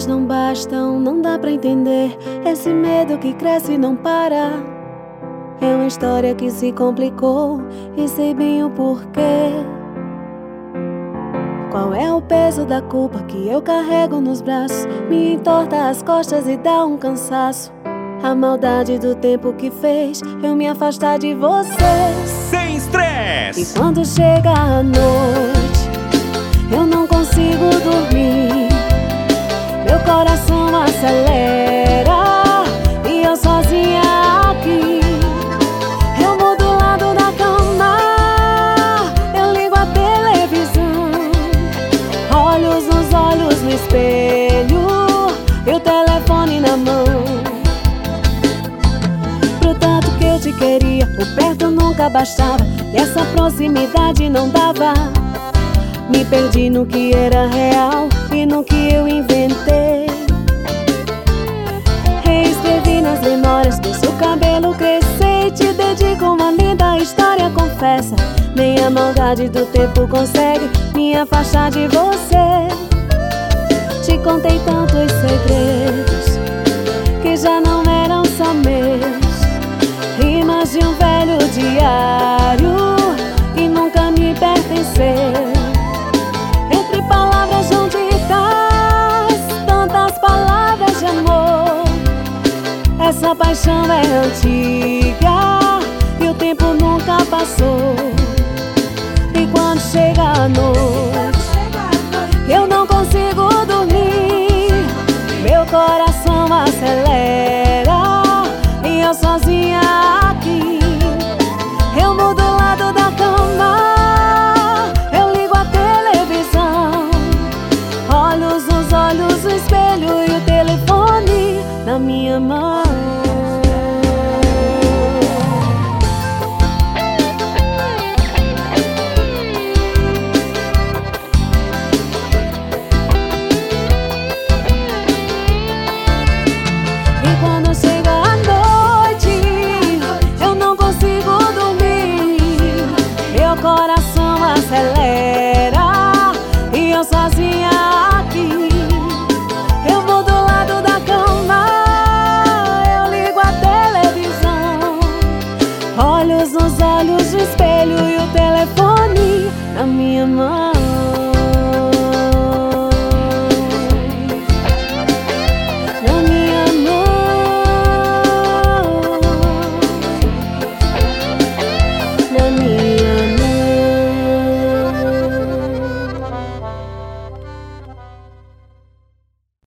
palavras não bastam, não dá pra entender. Esse medo que cresce e não para. É uma história que se complicou e sei bem o porquê. Qual é o peso da culpa que eu carrego nos braços? Me entorta as costas e dá um cansaço. A maldade do tempo que fez eu me afastar de você. Sem estresse! E quando chega a noite, eu não consigo dormir. Meu coração acelera e eu sozinha aqui. Eu mudo o lado da cama, eu ligo a televisão, olhos nos olhos no espelho e o telefone na mão. Pro tanto que eu te queria, o perto nunca bastava e essa proximidade não dava. Me perdi no que era real e no que eu inventei. Reescrevi nas memórias, deixa o cabelo crescer e te dedico uma linda história, confessa. Nem a maldade do tempo consegue me afastar de você. Te contei tantos segredos que já não eram só meus, rimas de um velho diário e nunca me pertenceu. Entre palavras juntas, tantas palavras de amor. Essa paixão é antiga e o tempo nunca passou. E quando chega a noite, eu não consigo dormir. Meu coração acelera e eu sozinha aqui. Eu mudo o lado da cama, eu ligo a televisão, olhos nos olhos, o espelho e o telefone na minha mão. E quando